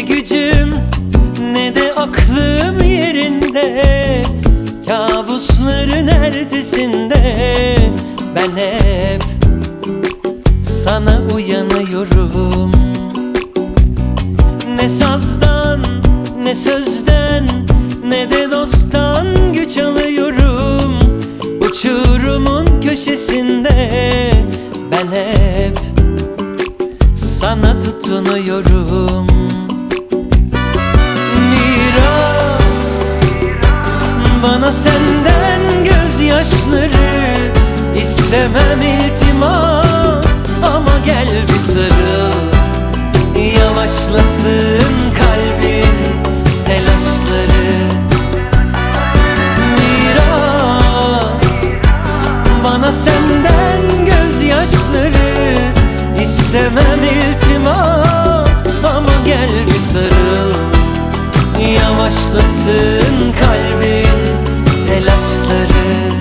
gücüm ne de aklım yerinde. Kabusların ertesinde ben hep sana uyanıyorum. Ne sazdan, ne sözden, ne de dosttan güç alıyorum. Uçurumun köşesinde ben hep sana tutunuyorum. Miras bana senden gözyaşları, istemem iltimas ama gel bir sarıl. Yavaşlasın kalbin telaşları. Miras bana senden gözyaşları, istemem iltimas ama gel bir sarıl. Yavaşlasın kalbin telaşları.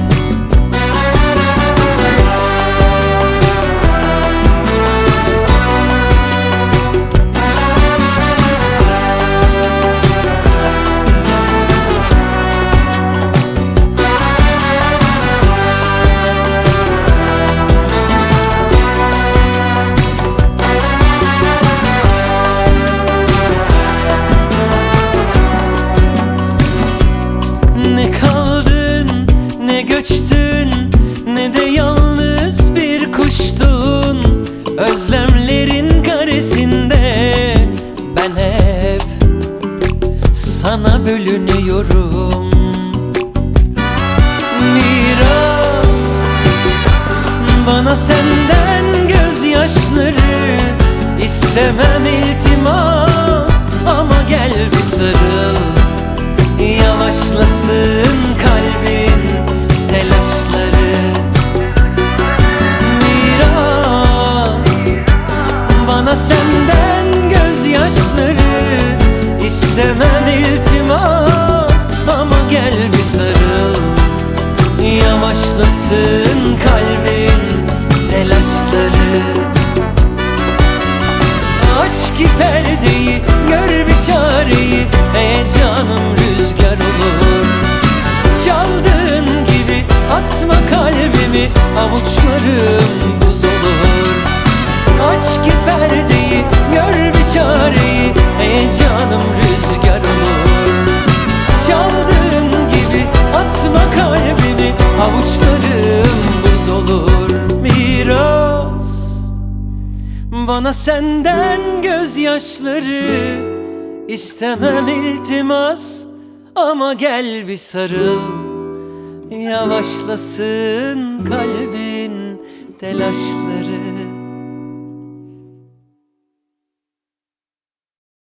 Ne kaldın, ne göçtün, ne de yalnız bir kuştun. Özlemlerin karesinde ben hep sana bölünüyorum. Miras bana senden gözyaşları, istemem iltimas ama gel bir sarıl. Yavaşlasın kalbin telaşları. Miras bana senden gözyaşları, istemem iltimas ama gel bir sarıl. Yavaşlasın kalbin telaşları. Aç ki perdeyi, gör bir çareyi, heyecanım rüzgar olur. Çaldığın gibi atma kalbimi, avuçlarım buz olur. Aç ki perdeyi, gör bir çareyi, heyecanım rüzgar olur. Çaldığın gibi atma kalbimi, avuçlarım buz olur. Miras bana senden gözyaşları, istemem iltimas ama gel bir sarıl. Yavaşlasın kalbin telaşları.